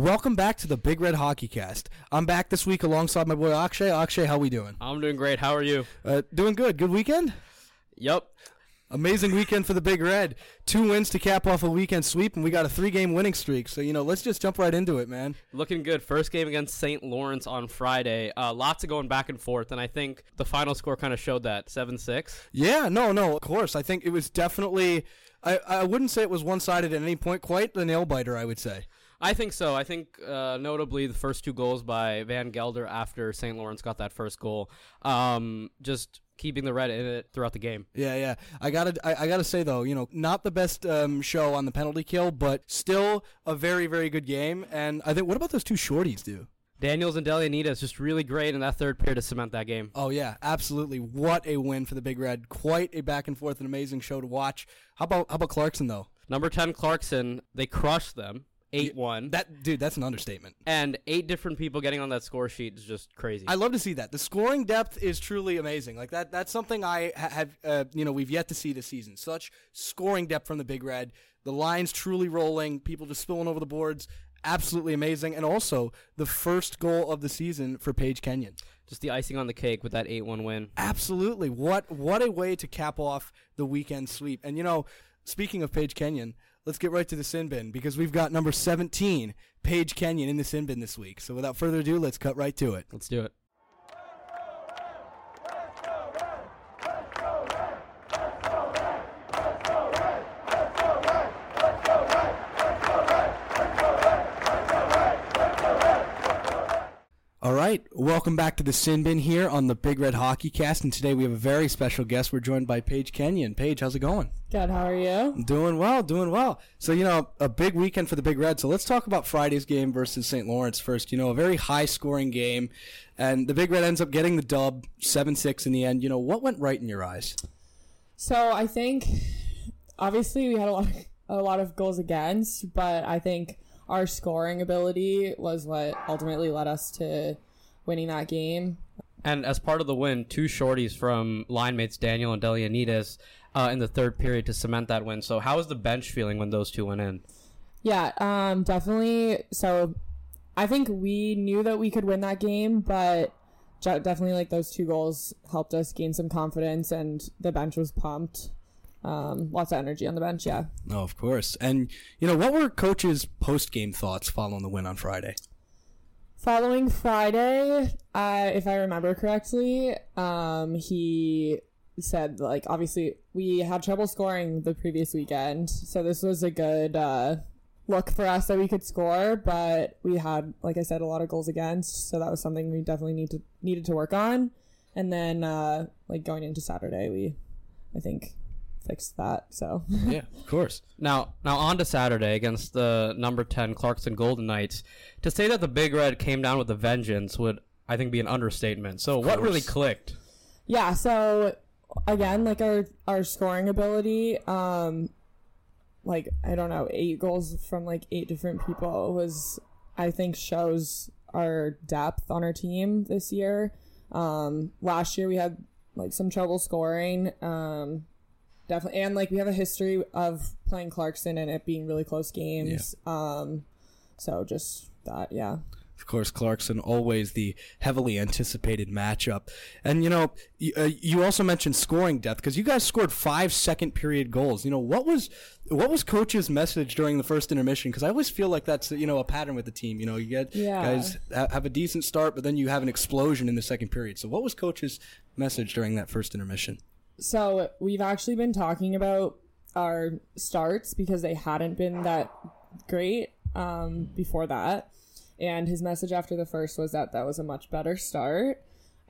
welcome back to the Big Red Hockey Cast. I'm back this week alongside my boy Akshay. Akshay, how we doing? I'm doing great. How are you? Doing good. Good weekend? Yep. Amazing weekend for the Big Red. 2 wins to cap off a weekend sweep, and we got a 3-game winning streak. So, let's just jump right into it, man. Looking good. First game against St. Lawrence on Friday. Lots of going back and forth, and I think the final score kind of showed that, 7-6. Yeah, no, of course. I think it was definitely, I wouldn't say it was one-sided at any point, quite the nail-biter, I would say. I think so. I think notably the first 2 goals by Van Gelder after St. Lawrence got that first goal. Just keeping the Red in it throughout the game. Yeah. I gotta say though, not the best show on the penalty kill, but still a very, very good game. And I think, what about those 2 shorties, dude? Daniels and Delianitas just really great in that third period to cement that game. Oh yeah, absolutely. What a win for the Big Red. Quite a back and forth and amazing show to watch. How about Clarkson though? Number 10 Clarkson, they crushed them. 8-1. That's an understatement. And 8 different people getting on that score sheet is just crazy. I love to see that. The scoring depth is truly amazing. Like that's something I have, we've yet to see this season. Such scoring depth from the Big Red. The lines truly rolling. People just spilling over the boards. Absolutely amazing. And also the first goal of the season for Paige Kenyon. Just the icing on the cake with that 8-1 win. Absolutely. What a way to cap off the weekend sweep. And speaking of Paige Kenyon, let's get right to the sin bin because we've got number 17, Paige Kenyon, in the sin bin this week. So without further ado, let's cut right to it. Let's do it. All right, welcome back to the Sin Bin here on the Big Red Hockey Cast, and today we have a very special guest. We're joined by Paige Kenyon. Paige, how's it going? Good, how are you? Doing well. So, a big weekend for the Big Red. So let's talk about Friday's game versus St. Lawrence first. A very high-scoring game, and the Big Red ends up getting the dub, 7-6 in the end. What went right in your eyes? So I think, obviously, we had a lot of goals against, but I think our scoring ability was what ultimately led us to winning that game. And as part of the win, 2 shorties from line mates Daniel and Delianitas in the third period to cement that win. So how was the bench feeling when those 2 went in? Yeah, definitely. So I think we knew that we could win that game, but definitely those 2 goals helped us gain some confidence, and the bench was pumped. Lots of energy on the bench, yeah. Oh, of course. And, what were coach's post-game thoughts following the win on Friday? Following Friday, if I remember correctly, he said, obviously, we had trouble scoring the previous weekend, so this was a good look for us that we could score, but we had, like I said, a lot of goals against, so that was something we definitely needed to work on. And then, going into Saturday, I think fixed that. So yeah, of course. Now on to Saturday against the number 10 Clarkson Golden Knights. To say that the Big Red came down with a vengeance would, I think, be an understatement. So what really clicked? Yeah, so again, our scoring ability, I don't know, 8 goals from 8 different people was, I think, shows our depth on our team this year. Last year we had some trouble scoring. Definitely, and we have a history of playing Clarkson and it being really close games. Yeah. So just that, yeah. Of course, Clarkson, always the heavily anticipated matchup. And, you also mentioned scoring depth because you guys scored 5 second period goals. What was coach's message during the first intermission? Because I always feel like that's, a pattern with the team. You get guys have a decent start, but then you have an explosion in the second period. So what was coach's message during that first intermission? So we've actually been talking about our starts because they hadn't been that great before that. And his message after the first was that was a much better start.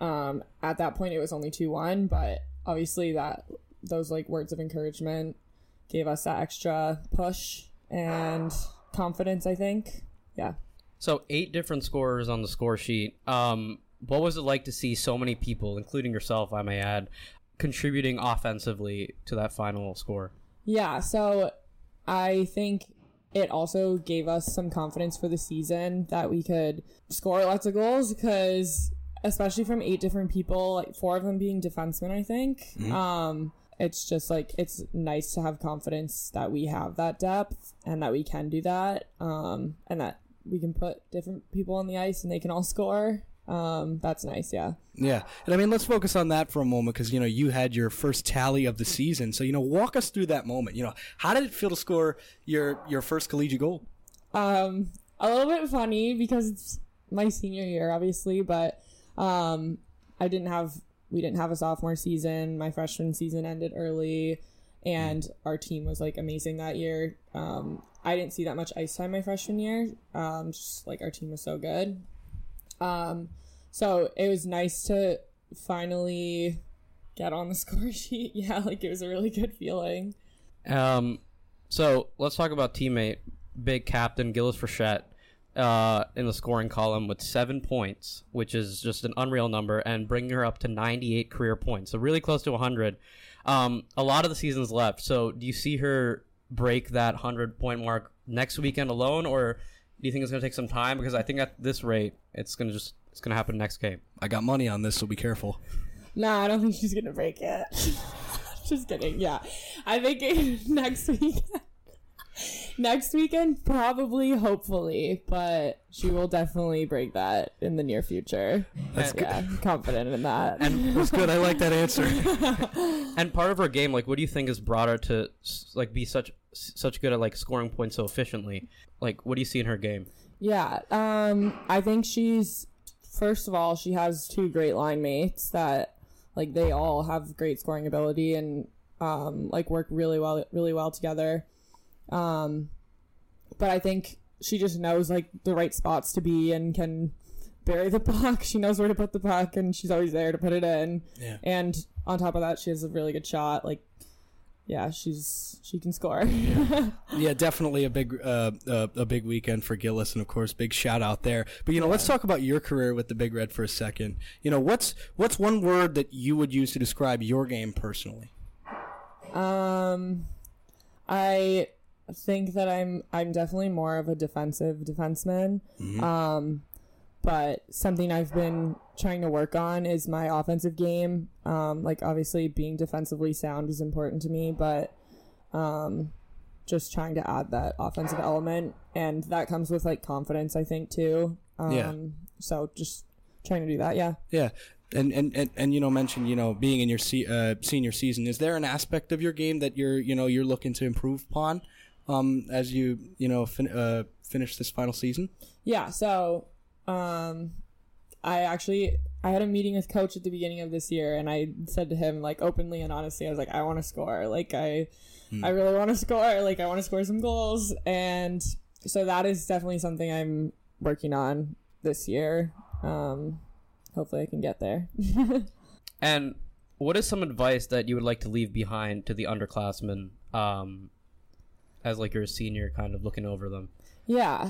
At that point, it was only 2-1, but obviously those words of encouragement gave us that extra push and confidence, I think. Yeah. So 8 different scorers on the score sheet. What was it like to see so many people, including yourself, I may add, contributing offensively to that final score? Yeah, so I think it also gave us some confidence for the season that we could score lots of goals because especially from 8 different people, 4 of them being defensemen, I think. Mm-hmm. It's just it's nice to have confidence that we have that depth and that we can do that. And that we can put different people on the ice and they can all score. That's nice. Yeah. Yeah. And I mean, let's focus on that for a moment because, you had your first tally of the season. So, walk us through that moment. How did it feel to score your first collegiate goal? A little bit funny because it's my senior year, obviously, but we didn't have a sophomore season. My freshman season ended early, and our team was like amazing that year. I didn't see that much ice time my freshman year. Just like our team was so good. So it was nice to finally get on the score sheet. Yeah, like it was a really good feeling. So let's talk about teammate, big captain Gillis Frechette, in the scoring column with 7 points, which is just an unreal number, and bringing her up to 98 career points. So really close to 100. A lot of the season's left. So do you see her break that 100-point mark next weekend alone, or do you think it's going to take some time? Because I think at this rate, it's going to happen next game. I got money on this, so be careful. Nah, I don't think she's going to break it. Just kidding. Yeah. I think next weekend, probably, hopefully, but she will definitely break that in the near future. That's good. Yeah, confident in that. And that's good. I like that answer. And part of her game, like, what do you think has brought her to like be such good at like scoring points so efficiently? Like, what do you see in her game? Yeah, I think first of all, she has 2 great line mates that like they all have great scoring ability and like work really well together. But I think she just knows like the right spots to be and can bury the puck. She knows where to put the puck and she's always there to put it in. Yeah. And on top of that, she has a really good shot. Like, yeah, she can score. Yeah, definitely a big weekend for Gillis, and of course, big shout out there. But let's talk about your career with the Big Red for a second. What's one word that you would use to describe your game personally? I think that I'm definitely more of a defensive defenseman. Mm-hmm. But something I've been trying to work on is my offensive game. Like obviously being defensively sound is important to me, but just trying to add that offensive element, and that comes with like confidence, I think too. So just trying to do that. Yeah. Yeah. And mentioned being in your senior season. Is there an aspect of your game that you're looking to improve upon as you finish this final season? Yeah. So I had a meeting with coach at the beginning of this year, and I said to him like openly and honestly, I was like, I want to score. Like I really want to score. Like I want to score some goals, and so that is definitely something I'm working on this year. Hopefully I can get there. And what is some advice that you would like to leave behind to the underclassmen as like you're a senior kind of looking over them? Yeah.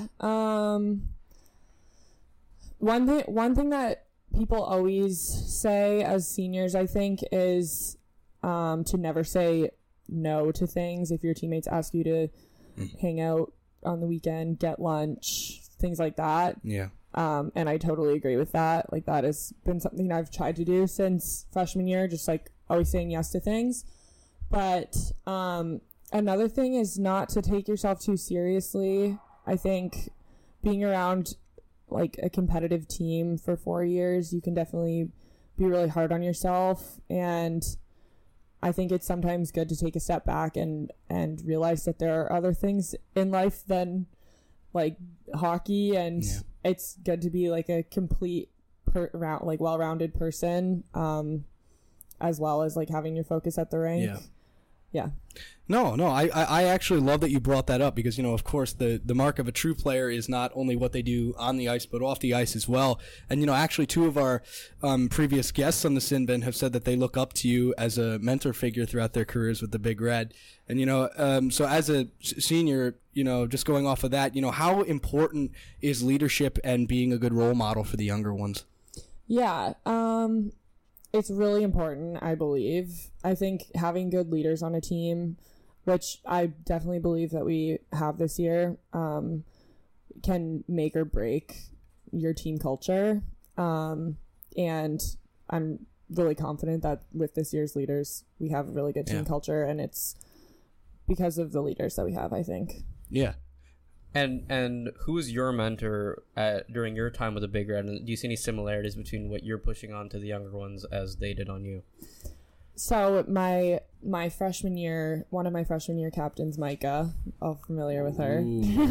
One thing that people always say as seniors, I think, is to never say no to things. If your teammates ask you to hang out on the weekend, get lunch, things like that. Yeah. And I totally agree with that. Like that has been something I've tried to do since freshman year, just like always saying yes to things. But another thing is not to take yourself too seriously. I think being around like a competitive team for 4 years, you can definitely be really hard on yourself. And I think it's sometimes good to take a step back and realize that there are other things in life than like hockey, and it's good to be like a complete well-rounded person, as well as like having your focus at the rink. Yeah. No, I actually love that you brought that up because, of course, the mark of a true player is not only what they do on the ice, but off the ice as well. And, actually 2 of our previous guests on the Sin Bin have said that they look up to you as a mentor figure throughout their careers with the Big Red. And, so as a senior, just going off of that, how important is leadership and being a good role model for the younger ones? Yeah. It's really important, I believe. I think having good leaders on a team, which I definitely believe that we have this year, can make or break your team culture. And I'm really confident that with this year's leaders, we have a really good team culture, and it's because of the leaders that we have, I think. Yeah. And who was your mentor during your time with the Big Red? And do you see any similarities between what you're pushing on to the younger ones as they did on you? So my freshman year, one of my freshman year captains, Micah, all familiar with her.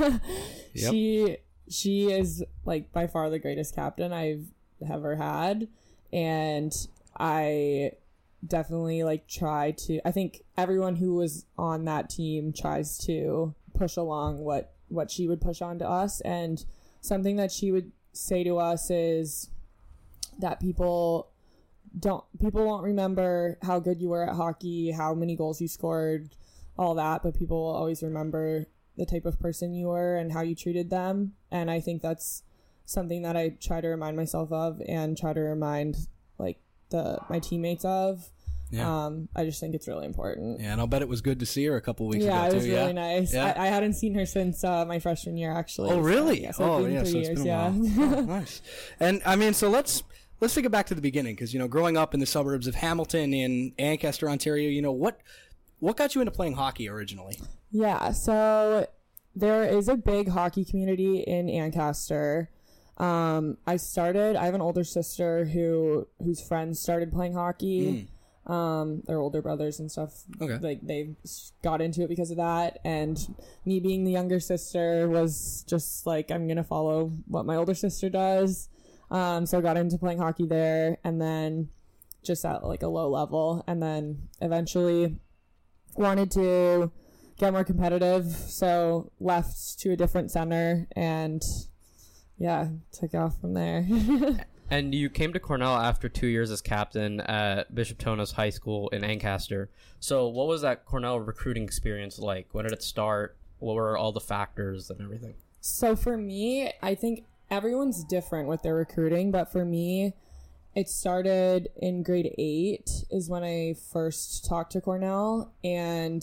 Yep. She is like by far the greatest captain I've ever had, and I definitely like try to. I think everyone who was on that team tries to push along what she would push on to us, and something that she would say to us is that people won't remember how good you were at hockey, how many goals you scored, all that, but people will always remember the type of person you were and how you treated them. And I think that's something that I try to remind myself of and try to remind like my teammates of. Yeah. I just think it's really important. Yeah, and I'll bet it was good to see her a couple weeks ago too. Yeah, it was really nice. Yeah. I hadn't seen her since my freshman year, actually. Oh, really? So, yeah, so it's been 3 years, it's been a while. Oh, nice. And I mean, so let's take it back to the beginning, because growing up in the suburbs of Hamilton in Ancaster, Ontario, what got you into playing hockey originally? Yeah, so there is a big hockey community in Ancaster. I have an older sister whose friends started playing hockey. They're older brothers and stuff. Okay. Like they got into it because of that, and me being the younger sister was just like, I'm gonna follow what my older sister does. So I got into playing hockey there, and then just at like a low level, and then eventually wanted to get more competitive, so left to a different center, and yeah, took off from there. And you came to Cornell after 2 years as captain at Bishop Tonos High School in Ancaster. So what was that Cornell recruiting experience like? When did it start? What were all the factors and everything? So for me, I think everyone's different with their recruiting, but for me, it started in grade 8 is when I first talked to Cornell, and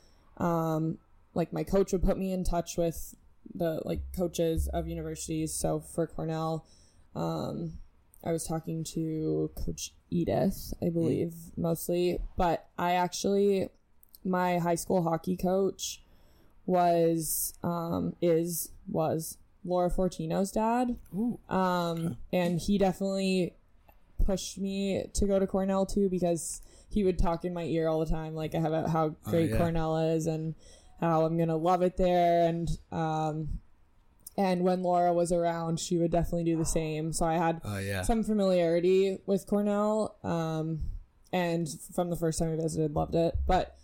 like my coach would put me in touch with the like coaches of universities. So for Cornell, I was talking to Coach Edith, I believe, mostly, but my high school hockey coach was Laura Fortino's dad. Ooh. And he definitely pushed me to go to Cornell too, because he would talk in my ear all the time, like about how great Cornell is and how I'm gonna love it there. And when Laura was around, she would definitely do the same. So I had some familiarity with Cornell, and from the first time I visited, loved it. But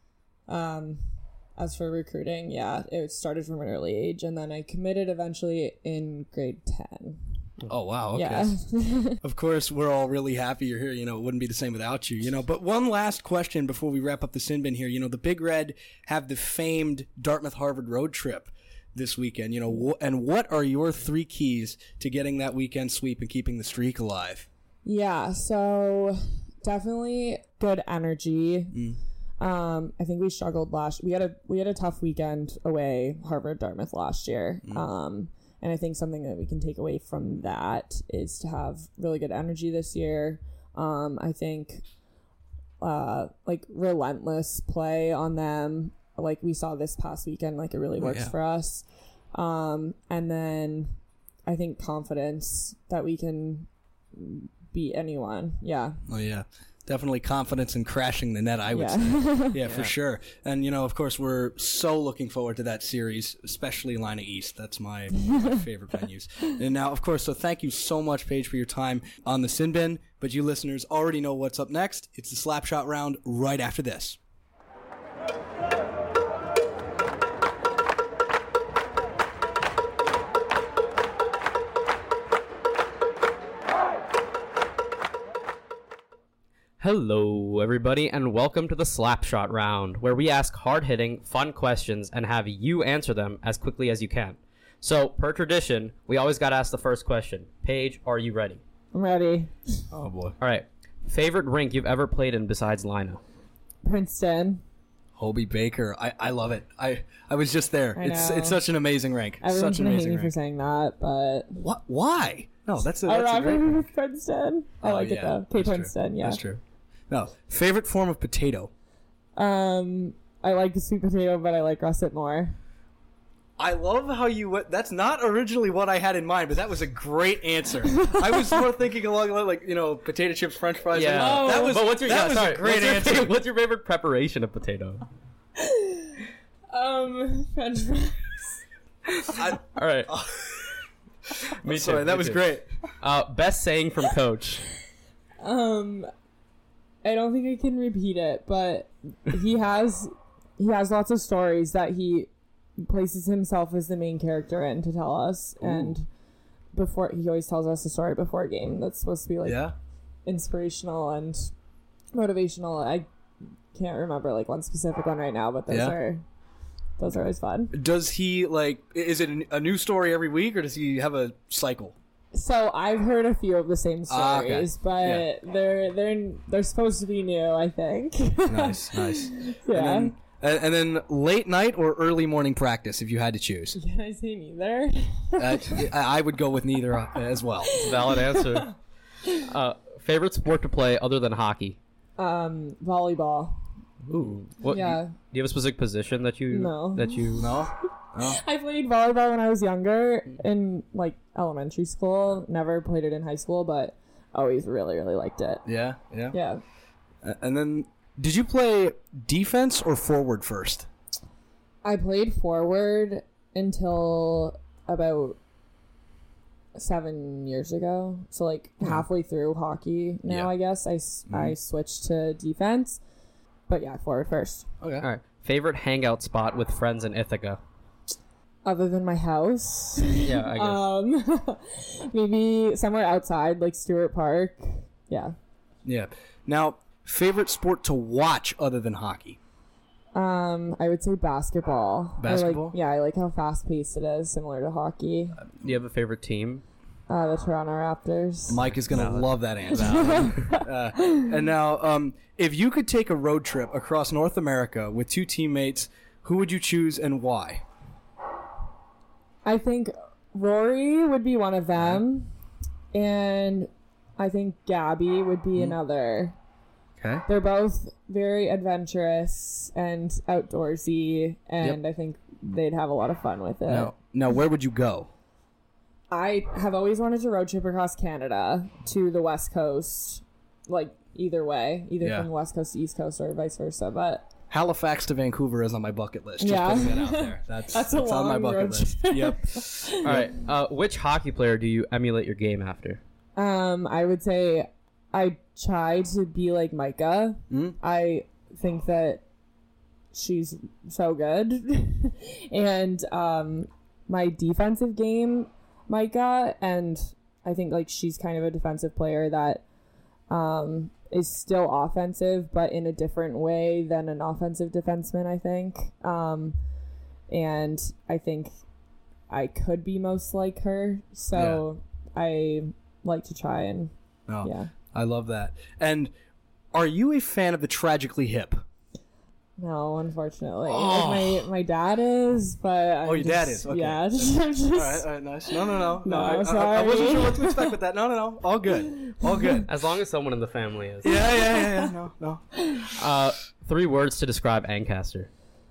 as for recruiting, it started from an early age, and then I committed eventually in grade 10. Oh, wow. Okay. Yeah. Of course, we're all really happy you're here. It wouldn't be the same without you, But one last question before we wrap up the Sin Bin here. The Big Red have the famed Dartmouth-Harvard road trip this weekend, and what are your 3 keys to getting that weekend sweep and keeping the streak alive? Yeah, so definitely good energy. I think we struggled we had a tough weekend away, Harvard Dartmouth last year. And I think something that we can take away from that is to have really good energy this year. I think like relentless play on them, like we saw this past weekend, like it really works for us. And then I think confidence that we can beat anyone. Yeah. Oh, yeah. Definitely confidence in crashing the net, I would say. Yeah, for sure. And, of course, we're so looking forward to that series, especially Lina East. That's my favorite venues. And now, of course, so thank you so much, Paige, for your time on the Sin Bin. But you listeners already know what's up next. It's the Slapshot round right after this. Hello, everybody, and welcome to the Slapshot round, where we ask hard-hitting, fun questions and have you answer them as quickly as you can. So, per tradition, we always got to ask the first question. Paige, are you ready? I'm ready. Oh, boy. All right. Favorite rink you've ever played in besides Lina? Princeton. Hobie Baker. I love it. I was just there. It's such an amazing rink. Everyone's Such an gonna hate amazing me rink. for saying that, but What? Why? No, that's a I great rather rink. with Princeton. I like it though. That's Princeton, true. yeah. That's true. No, favorite form of potato. I like the sweet potato, but I like russet more. I love how you went. That's not originally what I had in mind, but that was a great answer. I was more thinking along like potato chips, French fries. Yeah. Like, that was But what's your that was sorry, a great what's your answer. What's your favorite preparation of potato? French fries. I, All right. Me too. sorry, that me was too. great. Best saying from Coach. I don't think I can repeat it, but he has lots of stories that he places himself as the main character in to tell us. Ooh. And before, he always tells us a story before a game that's supposed to be like Yeah. inspirational and motivational. I can't remember like one specific one right now, but those Yeah. are always fun. Does he is it a new story every week, or does he have a cycle? So I've heard a few of the same Ah, okay. stories, but they're supposed to be new, I think. Nice. Yeah. And then late night or early morning practice, if you had to choose. Can I say neither? I would go with neither as well. Valid answer. Favorite sport to play other than hockey? Volleyball. Ooh. What? Yeah. Do you have a specific position that you? No. No? I played volleyball when I was younger in like elementary school. Never played it in high school, but always really, really liked it. Yeah. Yeah. And then, did you play defense or forward first? I played forward until about 7 years ago. So like halfway through hockey now, Yeah. I guess I switched to defense. But yeah, forward first. Okay. All right. Favorite hangout spot with friends in Ithaca? Other than my house. Yeah, I guess. Maybe somewhere outside, like Stewart Park. Yeah. Yeah. Now, favorite sport to watch other than hockey? I would say basketball. Basketball? I like how fast paced it is, similar to hockey. Do you have a favorite team? The Toronto Raptors. Mike is going to love that answer. And now, if you could take a road trip across North America with two teammates, who would you choose and why? I think Rory would be one of them, and I think Gabby would be another. Okay. They're both very adventurous and outdoorsy, and I think they'd have a lot of fun with it. Now, where would you go? I have always wanted to road trip across Canada to the West Coast, like either way, either Yeah. from the West Coast to East Coast or vice versa. But Halifax to Vancouver is on my bucket list. Just Yeah. putting that out there. That's a on my long bucket road list. trip. Yep. All right. Which hockey player do you emulate your game after? I would say I try to be like Micah. I think that she's so good, and my defensive game, Micah, and I think like she's kind of a defensive player that is still offensive, but in a different way than an offensive defenseman, I think. And I think I could be most like her, so I like to try and Oh, I love that. And are you a fan of the Tragically Hip? No, unfortunately. Like my dad is, but I'm Oh, your dad is? Okay. Yeah, I'm just All right, nice. No. No, I sorry. wasn't sure what to expect with that. No. All good. As long as someone in the family is. Yeah. No. 3 words to describe Ancaster.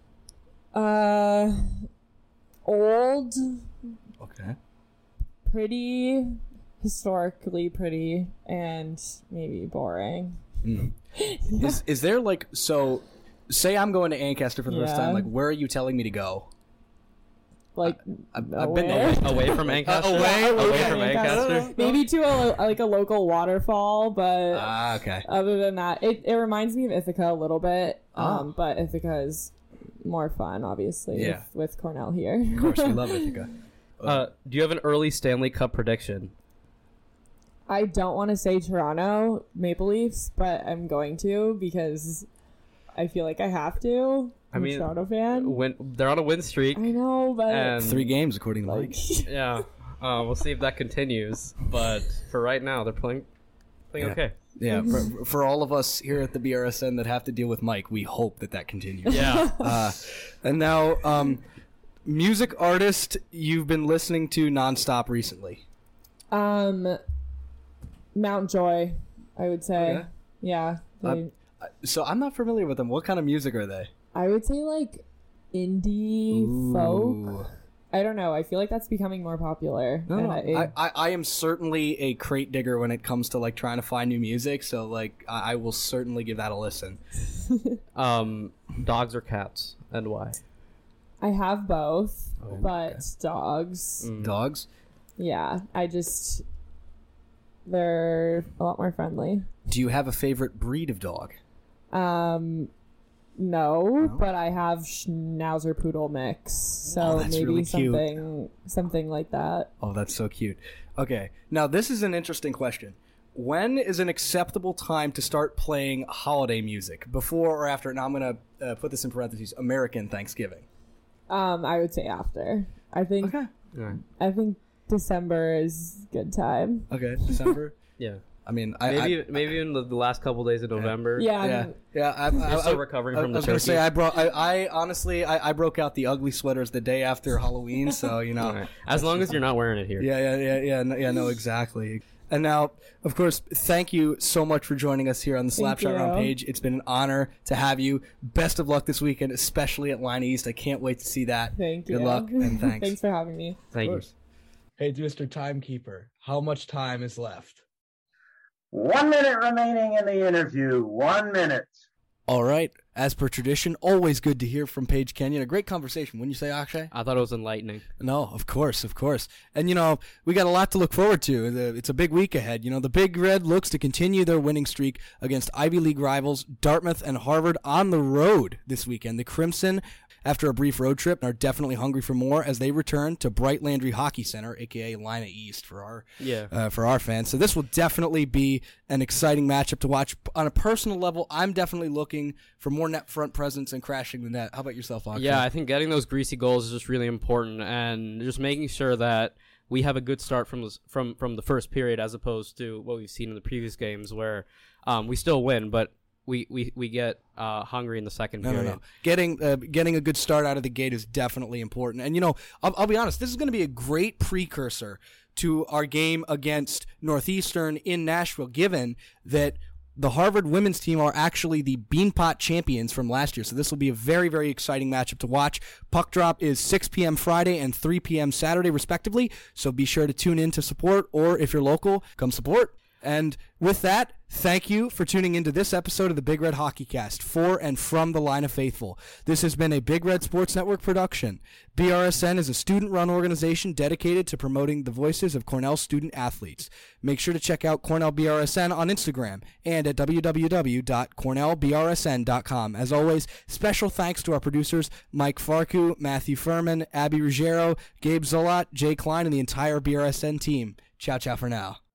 Old, Okay. pretty, historically pretty, and maybe boring. Is there like so? Say I'm going to Ancaster for the first Yeah. time. Like, where are you telling me to go? Like I've been nowhere. there. Away from Ancaster? Away from Ancaster? Maybe to a local waterfall, but Okay. other than that, it reminds me of Ithaca a little bit. But Ithaca is more fun, obviously, Yeah. with Cornell here. Of course, we love Ithaca. Do you have an early Stanley Cup prediction? I don't want to say Toronto Maple Leafs, but I'm going to because I feel like I have to. I'm a Toronto fan. They're on a win streak. I know, but And 3 games according to like, Mike. yeah, we'll see if that continues. But for right now, they're playing okay. Yeah, for all of us here at the BRSN that have to deal with Mike, we hope that continues. Yeah. And now, music artist you've been listening to nonstop recently. Mount Joy, I would say. Okay. Yeah. So I'm not familiar with them. What kind of music are they? I would say like indie folk. I don't know. I feel like that's becoming more popular. No, And I am certainly a crate digger when it comes to like trying to find new music. So like I will certainly give that a listen. Dogs or cats, and why? I have both, but dogs. Dogs? Yeah, they're a lot more friendly. Do you have a favorite breed of dog? No, but I have Schnauzer Poodle mix, so that's maybe really cute. something like that. Oh, that's so cute. Okay, now this is an interesting question. When is an acceptable time to start playing holiday music? Before or after? Now I'm gonna put this in parentheses. American Thanksgiving. I would say after. I think December is a good time. Okay, December. Yeah. I mean, Maybe in the last couple days of November. Yeah. You're still recovering from the I was gonna turkey. say I honestly broke out the ugly sweaters the day after Halloween, so you know. All right. As long as you're not wearing it here. No, exactly. And now, of course, thank you so much for joining us here on the Slapshot you. Round page. It's been an honor to have you. Best of luck this weekend, especially at Line East. I can't wait to see that. Thank you. Good luck and thanks. Thanks for having me. Thank you. Hey, Mr. Timekeeper, how much time is left? 1 minute remaining in the interview. 1 minute. All right. As per tradition, always good to hear from Paige Kenyon. A great conversation, wouldn't you say, Akshay? I thought it was enlightening. No, of course. And, we got a lot to look forward to. It's a big week ahead. The Big Red looks to continue their winning streak against Ivy League rivals Dartmouth and Harvard on the road this weekend. The Crimson, after a brief road trip, are definitely hungry for more as they return to Bright Landry Hockey Center, a.k.a. Lina East for our fans. So this will definitely be an exciting matchup to watch. On a personal level, I'm definitely looking for more net front presence and crashing the net. How about yourself, Akshay? Yeah, I think getting those greasy goals is just really important, and just making sure that we have a good start from the first period, as opposed to what we've seen in the previous games where we still win, but we get hungry in the second period. No. Getting a good start out of the gate is definitely important. And, I'll be honest, this is going to be a great precursor to our game against Northeastern in Nashville, given that the Harvard women's team are actually the Beanpot champions from last year. So this will be a very, very exciting matchup to watch. Puck drop is 6 p.m. Friday and 3 p.m. Saturday, respectively. So be sure to tune in to support, or if you're local, come support. And with that, thank you for tuning into this episode of the Big Red Hockey Cast for and from the Line of Faithful. This has been a Big Red Sports Network production. BRSN is a student-run organization dedicated to promoting the voices of Cornell student athletes. Make sure to check out Cornell BRSN on Instagram and at www.cornellbrsn.com. As always, special thanks to our producers Mike Farku, Matthew Furman, Abby Ruggiero, Gabe Zolot, Jay Klein, and the entire BRSN team. Ciao for now.